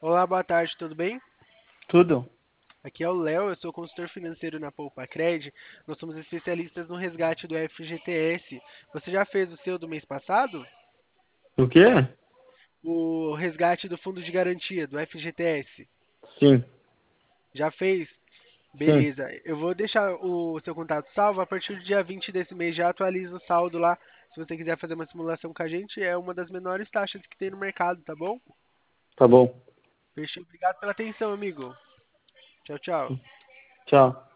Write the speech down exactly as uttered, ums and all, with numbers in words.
Olá, boa tarde, tudo bem? Tudo? Aqui é o Léo, eu sou consultor financeiro na Poupa-Cred. Nós somos especialistas no resgate do F G T S. Você já fez o seu do mês passado? O quê? O resgate do fundo de garantia do F G T S. Sim, Já fez? sim. Beleza. Eu vou deixar o seu contato salvo. A partir do dia vinte desse mês já atualiza o saldo lá. Se você quiser fazer uma simulação com a gente, é uma das menores taxas que tem no mercado, tá bom? Tá bom. Fechou. Obrigado pela atenção, amigo. Tchau, tchau. Tchau.